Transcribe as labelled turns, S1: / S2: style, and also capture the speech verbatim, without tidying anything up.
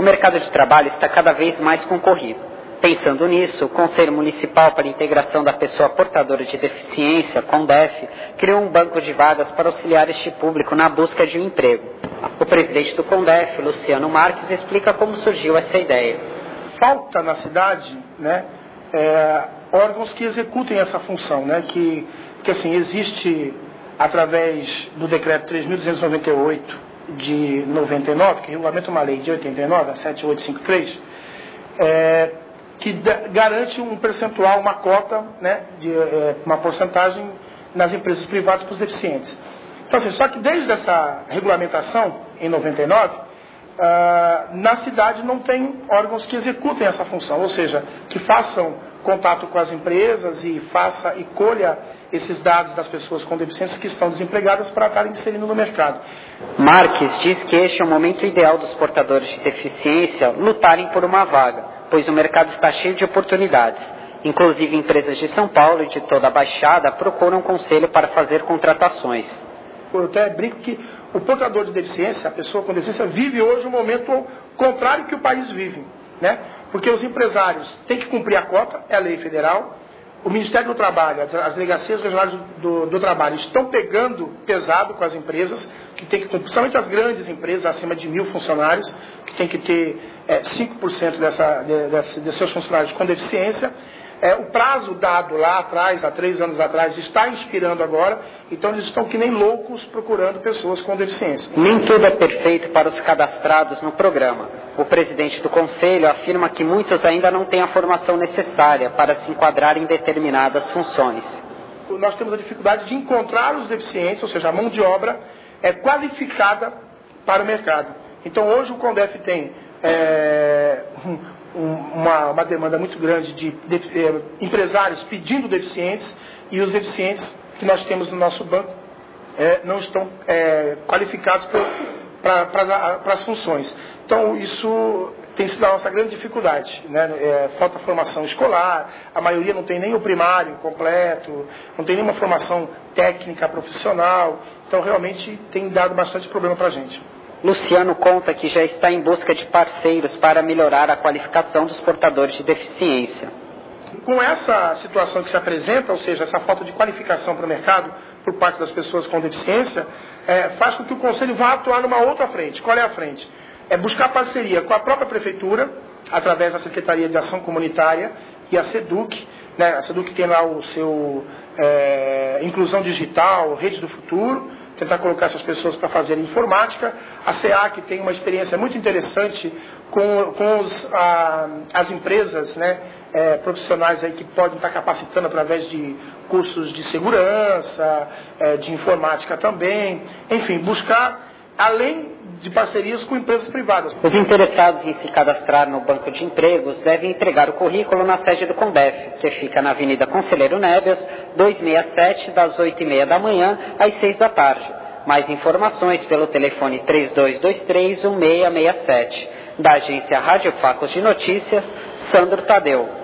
S1: O mercado de trabalho está cada vez mais concorrido. Pensando nisso, o Conselho Municipal para a Integração da Pessoa Portadora de Deficiência, CONDEF, criou um banco de vagas para auxiliar este público na busca de um emprego. O presidente do CONDEF, Luciano Marques, explica como surgiu essa ideia.
S2: Falta na cidade, né, é, órgãos que executem essa função, né, que, que assim, existe através do decreto três mil duzentos e noventa e oito de noventa e nove, que regulamenta uma lei de oitenta e nove, a sete mil oitocentos e cinquenta e três, é, que garante um percentual, uma cota, né, de, é, uma porcentagem nas empresas privadas para os deficientes. Então, assim, só que desde essa regulamentação, em noventa e nove, uh, na cidade não tem órgãos que executem essa função, ou seja, que façam contato com as empresas e faça e colha esses dados das pessoas com deficiência que estão desempregadas para estarem inserindo no mercado.
S1: Marques diz que este é o momento ideal dos portadores de deficiência lutarem por uma vaga, pois o mercado está cheio de oportunidades. Inclusive, empresas de São Paulo e de toda a Baixada procuram um conselho para fazer contratações.
S2: Eu até brinco que o portador de deficiência, a pessoa com deficiência, vive hoje um momento contrário que o país vive, né? Porque os empresários têm que cumprir a cota, é a lei federal. O Ministério do Trabalho, as delegacias regionais do, do trabalho estão pegando pesado com as empresas, que tem que cumprir, principalmente as grandes empresas acima de mil funcionários, que tem que ter é, cinco por cento dessa, de, de, de seus funcionários com deficiência. É, o prazo dado lá atrás, há três anos atrás, está inspirando agora, então eles estão que nem loucos procurando pessoas com deficiência.
S1: Nem tudo é perfeito para os cadastrados no programa. O presidente do Conselho afirma que muitos ainda não têm a formação necessária para se enquadrar em determinadas funções.
S2: Nós temos a dificuldade de encontrar os deficientes, ou seja, a mão de obra é qualificada para o mercado. Então hoje o CONDEF tem é, uma, uma demanda muito grande de, de, de empresários pedindo deficientes, e os deficientes que nós temos no nosso banco é, não estão é, qualificados para as funções. Então isso tem sido a nossa grande dificuldade, né? É, falta formação escolar, a maioria não tem nem o primário completo, não tem nenhuma formação técnica profissional, então realmente tem dado bastante problema para a gente.
S1: Luciano conta que já está em busca de parceiros para melhorar a qualificação dos portadores de deficiência.
S2: Com essa situação que se apresenta, ou seja, essa falta de qualificação para o mercado por parte das pessoas com deficiência, é, faz com que o Conselho vá atuar numa outra frente. Qual é a frente? É buscar parceria com a própria Prefeitura, através da Secretaria de Ação Comunitária e a SEDUC. Né? A SEDUC tem lá o seu é, Inclusão Digital, Rede do Futuro, tentar colocar essas pessoas para fazerem informática. A SEAC tem uma experiência muito interessante com, com os, a, as empresas, né, é, profissionais aí que podem estar capacitando através de cursos de segurança, é, de informática também. Enfim, buscar, além de parcerias com empresas privadas.
S1: Os interessados em se cadastrar no banco de empregos devem entregar o currículo na sede do CONDEF, que fica na Avenida Conselheiro Neves, duzentos e sessenta e sete, das oito e meia da manhã às seis da tarde. Mais informações pelo telefone três dois dois três, um seis seis sete. Da agência Rádio Facos de Notícias, Sandro Tadeu.